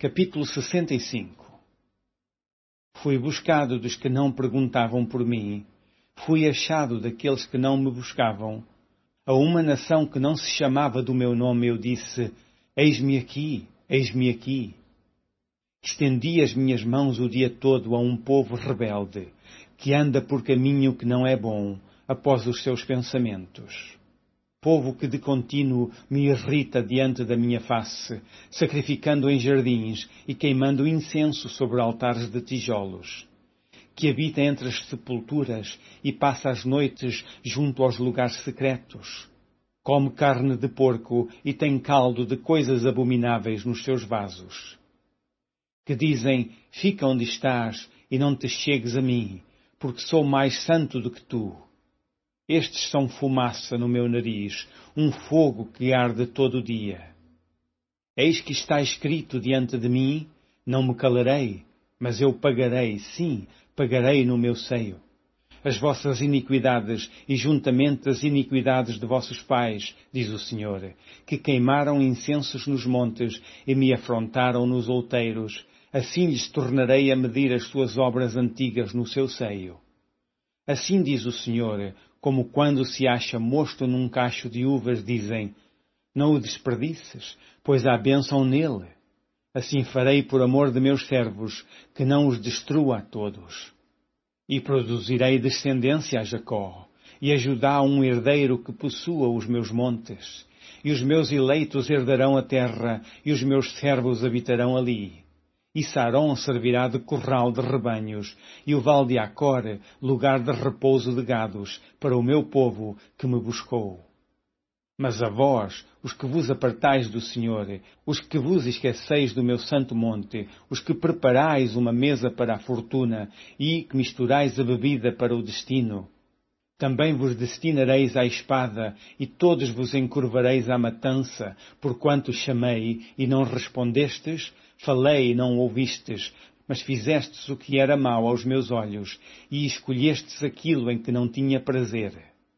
Capítulo 65. Fui buscado dos que não perguntavam por mim, fui achado daqueles que não me buscavam. A uma nação que não se chamava do meu nome eu disse, eis-me aqui, eis-me aqui. Estendi as minhas mãos o dia todo a um povo rebelde, que anda por caminho que não é bom, após os seus pensamentos. Povo que de contínuo me irrita diante da minha face, sacrificando em jardins e queimando incenso sobre altares de tijolos. Que habita entre as sepulturas e passa as noites junto aos lugares secretos. Come carne de porco e tem caldo de coisas abomináveis nos seus vasos. Que dizem, fica onde estás e não te chegues a mim, porque sou mais santo do que tu. Estes são fumaça no meu nariz, um fogo que arde todo o dia. Eis que está escrito diante de mim, não me calarei, mas eu pagarei, sim, pagarei no meu seio. As vossas iniquidades e juntamente as iniquidades de vossos pais, diz o Senhor, que queimaram incensos nos montes e me afrontaram nos outeiros, assim lhes tornarei a medir as suas obras antigas no seu seio. Assim diz o Senhor, como quando se acha mosto num cacho de uvas, dizem, não o desperdices, pois há bênção nele. Assim farei por amor de meus servos, que não os destrua a todos. E produzirei descendência a Jacó, e a Judá um herdeiro que possua os meus montes. E os meus eleitos herdarão a terra, e os meus servos habitarão ali. E Sarón servirá de curral de rebanhos, e o vale de Acor, lugar de repouso de gados, para o meu povo que me buscou. Mas a vós, os que vos apartais do Senhor, os que vos esqueceis do meu santo monte, os que preparais uma mesa para a fortuna, e que misturais a bebida para o destino, também vos destinareis à espada, e todos vos encurvareis à matança, porquanto chamei, e não respondestes, falei e não ouvistes, mas fizestes o que era mau aos meus olhos, e escolhestes aquilo em que não tinha prazer.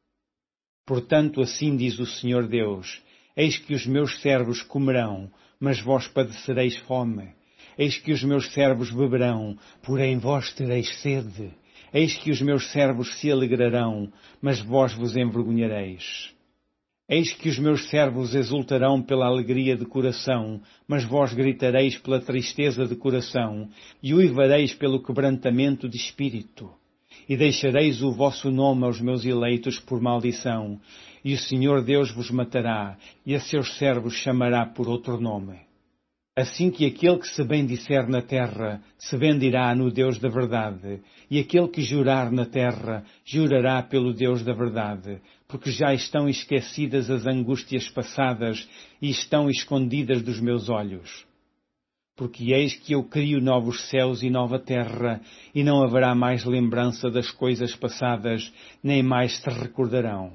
Portanto, assim diz o Senhor Deus, eis que os meus servos comerão, mas vós padecereis fome. Eis que os meus servos beberão, porém vós tereis sede. Eis que os meus servos se alegrarão, mas vós vos envergonhareis. Eis que os meus servos exultarão pela alegria de coração, mas vós gritareis pela tristeza de coração, e uivareis pelo quebrantamento de espírito. E deixareis o vosso nome aos meus eleitos por maldição, e o Senhor Deus vos matará, e a seus servos chamará por outro nome. Assim que aquele que se bendisser na terra, se bendirá no Deus da verdade, e aquele que jurar na terra, jurará pelo Deus da verdade, porque já estão esquecidas as angústias passadas e estão escondidas dos meus olhos. Porque eis que eu crio novos céus e nova terra, e não haverá mais lembrança das coisas passadas, nem mais se recordarão.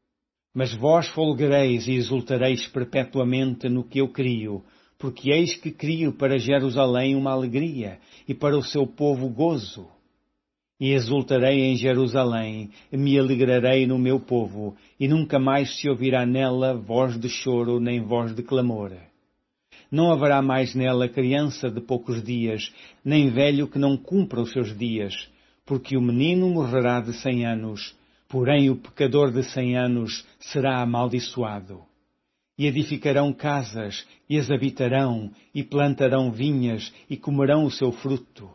Mas vós folgareis e exultareis perpetuamente no que eu crio, porque eis que crio para Jerusalém uma alegria, e para o seu povo gozo. E exultarei em Jerusalém, e me alegrarei no meu povo, e nunca mais se ouvirá nela voz de choro nem voz de clamor. Não haverá mais nela criança de poucos dias, nem velho que não cumpra os seus dias, porque o menino morrerá de 100 anos, porém o pecador de 100 anos será amaldiçoado. E edificarão casas, e as habitarão, e plantarão vinhas, e comerão o seu fruto.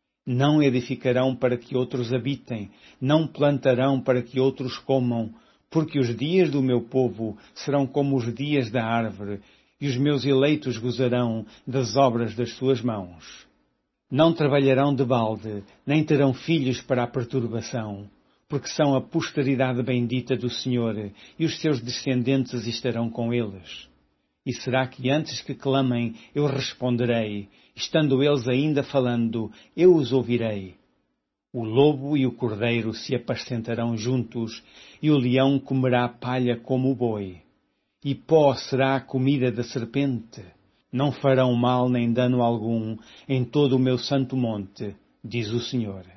Não edificarão para que outros habitem, não plantarão para que outros comam, porque os dias do meu povo serão como os dias da árvore, e os meus eleitos gozarão das obras das suas mãos. Não trabalharão de balde, nem terão filhos para a perturbação, porque são a posteridade bendita do Senhor, e os seus descendentes estarão com eles. E será que antes que clamem, eu responderei, estando eles ainda falando, eu os ouvirei. O lobo e o cordeiro se apacentarão juntos, e o leão comerá palha como o boi. E pó será a comida da serpente. Não farão mal nem dano algum em todo o meu santo monte, diz o Senhor.